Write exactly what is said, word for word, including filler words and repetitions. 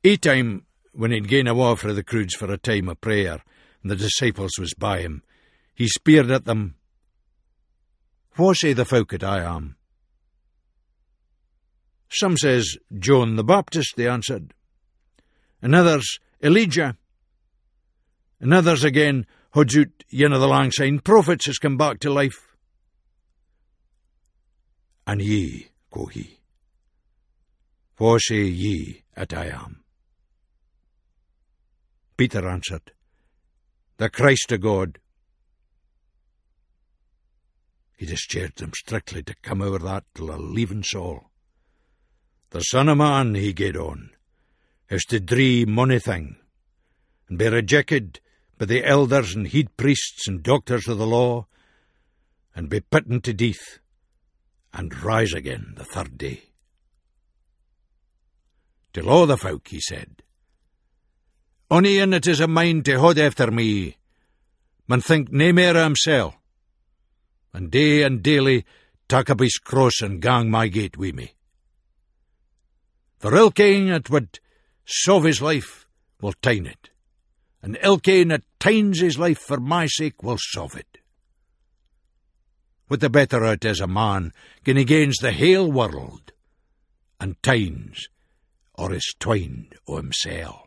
Ae time, when he'd gane awa frae the croods for a time of prayer, and the disciples was by him, he speered at them, "Wha say the folk that I am?" "Some says John the Baptist," they answered, "and others Elijah, and others again hodds out ane of the lang-syne prophets has come back to life." "And ye," quo he, "wha say ye at I am?" Peter answered, "The Christ of God." He discharged them strictly to come over that till a leaving Saul. "The Son of Man," he gaed on, "is to dree mony thing, and be rejected by the elders and heed priests and doctors of the law, and be pitten to death, and rise again the third day." "Till all the folk," he said, "ony ane that is a mind to hod after me, man think nae mair o' himsel', and day and daily tak up his cross and gang my gate wi' me. For ilkane that would sove his life will tine it, and ilkane that tines his life for my sake will sove it. What the better out is a man gin he gains the hale world, and tines or is twined o' himsel'."